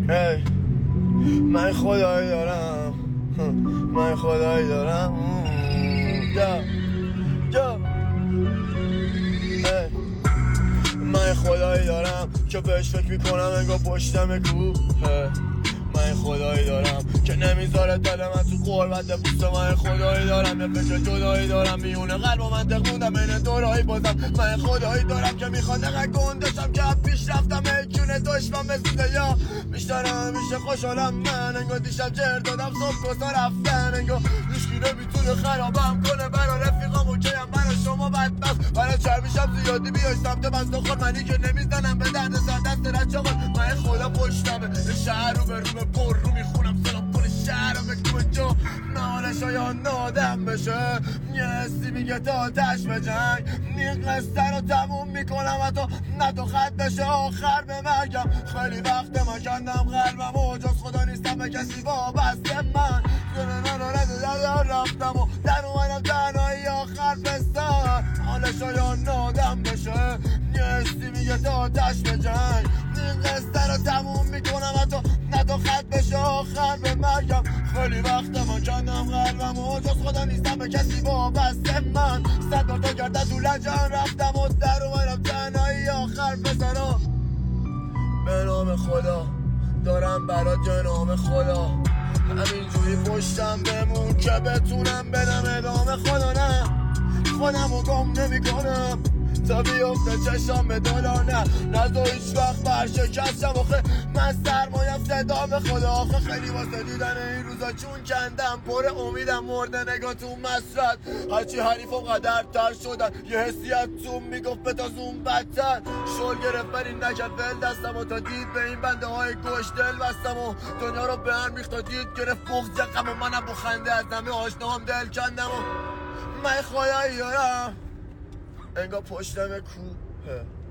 من خدایی دارم، من خدایی دارم. من خدایی دارم که بهش فکر میکنم انگار پشتم کوه. من خدایی دارم که نمیذاره دل من تو قربت بوست. من خدایی دارم یه فکر جدایی دارم میونه قلب و منطق موندم بین دورایی بازم. من خدایی دارم که میخواد نقد گندشم که پیش رفتم ایکونه دشمن بسوزه یا بیشترم همیشه خوشحالم. من انگار دیشب جر دادم صبح کسا رفتن انگار هیچکی نمیتونه خرابم کنه. برا رفیقام اوکیم برا شما بدبخت برا چرمیشم زیادی بیای سمت بسته خور. منی که نمیزنم به درد سر دست رد چاقل. من خدا پشتمه شهر رو به رو پر رو میخونم سلام پل شهر رو به کجا نالشا یا نادم بشه. یه حسی میگه تا آتش به جنگ این قصه رو تموم میکنم حتی نه تو خط بشه آخر به مرگم. خیلی وقت من کندم قلبم و جز خدا نیستم به کسی وابسته. من رفتم و در اومدم تنهایی آخر پستر حالشا یا نادم بشه. یه حسی میگه تا آتش به جنگ این قصه رو تموم میکنم حتی نه تو خط بشه آخر به مرگم. خیلی وقت من کندم قلبم و جز خدا نیستم به کسی وابسته. من 100 بار تا گردن تو لجن رفتم و در اومدم تنهایی آخر پسرا. به نام خدا دارم برات جنام خدا همینجوری پشتم بمون که بتونم بدم ادامه. خدا نه خودمو گم نمی کنم تا بیفته چشام به دلار. نه تو هیچ وقت برشکستم آخه من سرمایم صدا به خدا. آخه خیلی واسه دیدن این روزا چون کندم پر امیدم مرده نگاه تو مسرت. هرچی حریفم قدرتر شدن یه حسی از تو میگفت بتازون بدتر. شل گرفت ولی نکرد ول دستم و تا دید به این بنده های گوش دل بستم و دنیا رو به هم ریخت تا دید گرفت بغض غم و منم با خنده از همه آشناهام دل کندم و من خدایی دارم انگار پشتم کوه.